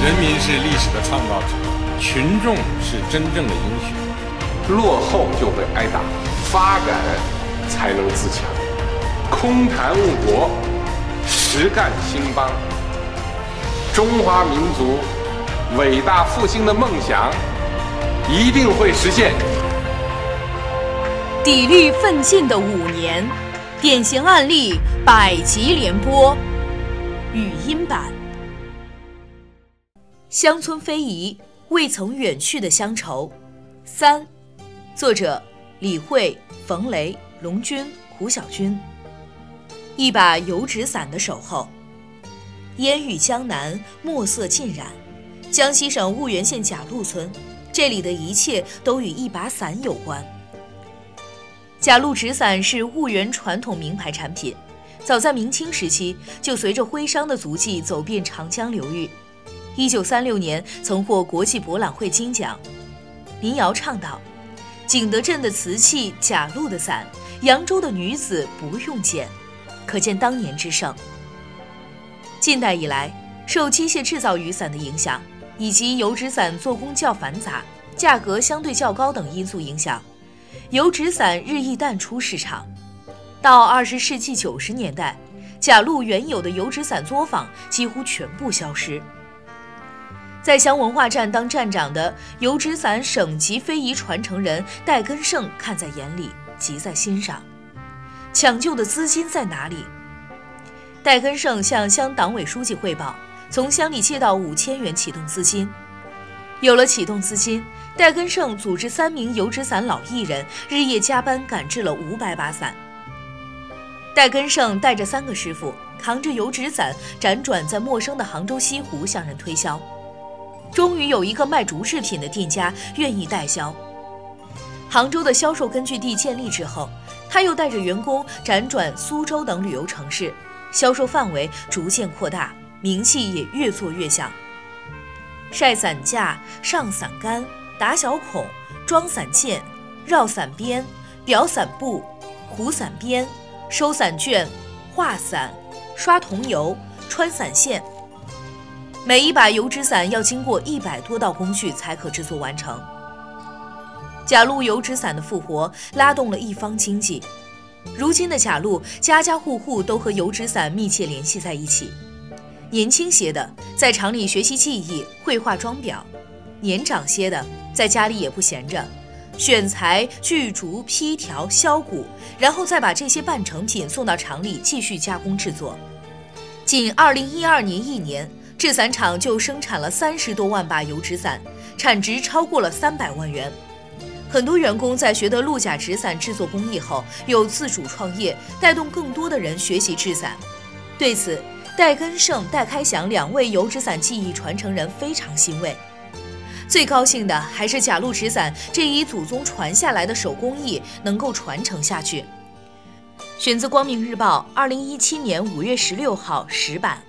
人民是历史的创造者，群众是真正的英雄。 落后就会挨打，发展才能自强。空谈误国，实干兴邦。中华民族伟大复兴的梦想一定会实现。 砥砺奋进的5年，典型案例100集联播，语音版。乡村非遗，未曾远去的乡愁。3，作者李慧、冯雷、龙军、胡小军。一把油纸伞的守候。烟雨江南，墨色浸染。江西省婺源县贾路村，这里的一切都与一把伞有关。贾路纸伞是婺源传统名牌产品，早在明清时期就随着徽商的足迹走遍长江流域。1936年曾获国际博览会金奖。民谣倡导：景德镇的瓷器，贾路的伞，扬州的女子不用剪，可见当年之盛。近代以来，受机械制造雨伞的影响，以及油纸伞做工较繁杂、价格相对较高等因素影响，油纸伞日益淡出市场。到20世纪90年代，贾路原有的油纸伞作坊几乎全部消失。在乡文化站当站长的油纸伞省级非遗传承人戴根胜看在眼里，急在心上。抢救的资金在哪里？戴根胜向乡党委书记汇报，从乡里借到5000元启动资金。有了启动资金，戴根胜组织3名油纸伞老艺人日夜加班赶制了500把伞。戴根胜带着3个师傅，扛着油纸伞辗转在陌生的杭州西湖向人推销。终于有一个卖竹制品的店家愿意代销。杭州的销售根据地建立之后，他又带着员工辗转苏州等旅游城市，销售范围逐渐扩大，名气也越做越响。晒伞架、上伞杆、打小孔、装伞件、绕伞边、裱伞布、糊伞边、收伞卷、画伞、刷桐油、穿伞线。每一把油纸伞要经过100多道工序才可制作完成。贾路油纸伞的复活拉动了一方经济。如今的贾路，家家户户都和油纸伞密切联系在一起。年轻些的在厂里学习技艺，绘画装裱；年长些的在家里也不闲着，选材、锯竹、劈条、削骨，然后再把这些半成品送到厂里继续加工制作。仅2012年1年，制伞厂就生产了30多万把油纸伞，产值超过了300万元。很多员工在学得陆甲纸伞制作工艺后，又自主创业，带动更多的人学习制伞。对此，戴根胜、戴开祥2位油纸伞技艺传承人非常欣慰。最高兴的还是贾路纸伞这一祖宗传下来的手工艺能够传承下去。选自《光明日报》2017年5月16号10版。